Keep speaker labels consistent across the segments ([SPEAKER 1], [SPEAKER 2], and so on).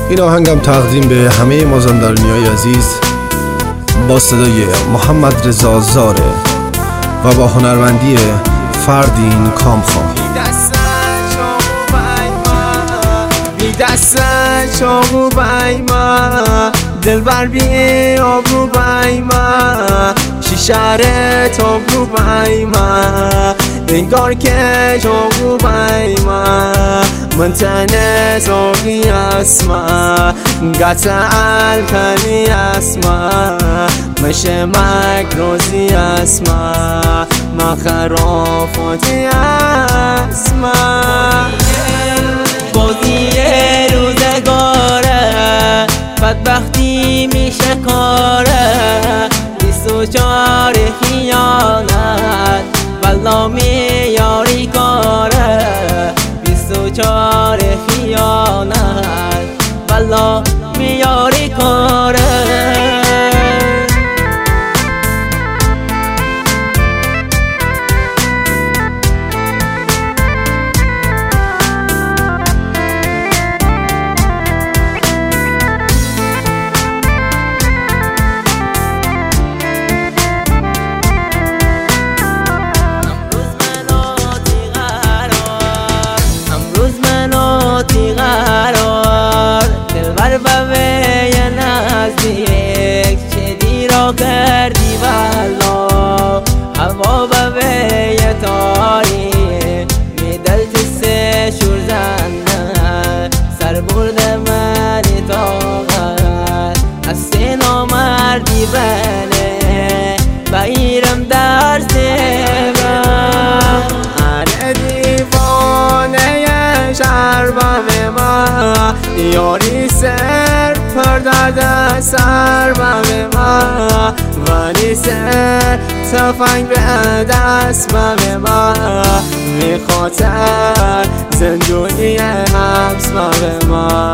[SPEAKER 1] این آهنگم تقدیم به همه مازندرانی‌های عزیز با صدای محمد رضا زاره و با هنرمندی فردین کامخان.
[SPEAKER 2] دست چاقو بایما دلبر بی آبرو بایما شیشاره تابرو بایما انگار که چاقو بایما من تنه ساقی اسما گتا الکنی اسما مشه مکروزی اسما مخرافاتی اسما بازی روزگاره بدبختی میشه کاره 24 خیانت والله میاری کاره 24 خیانت والله میاری کاره کردی والا هوا به تاری می دلت سه شور زنده سر برده منی طاقت از سه نامردی بله بایرم در سبرم اره دیوانه شربم ما یاری سر پر درد سر بم ما ولی سر تفنگ به دست بم ما میخاطر زندونی حبس بم ما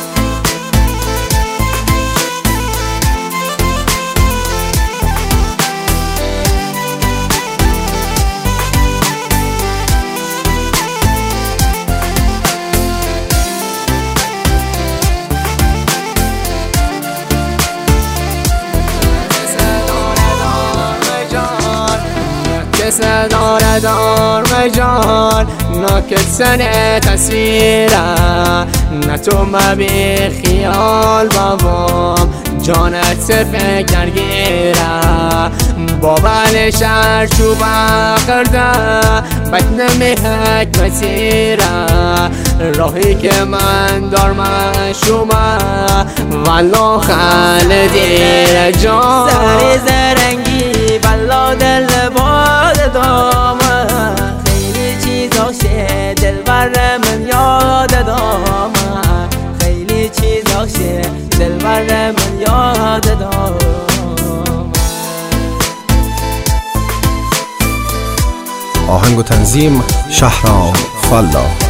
[SPEAKER 2] داره دار مجان ناکت سنه تصویره نه تو مبی خیال بابام جانت فکر گیره بابل شهر چوبه خرده بدنم حکمتیره راهی که من دارم شما والله خالدیر جان سر زرنگی بلا دل باد دامه خیلی چیزا شه دلبر من یاد دامه خیلی چیزا شه دلبر من یاد دامه
[SPEAKER 1] آهنگ و تنظیم شهرام فلا.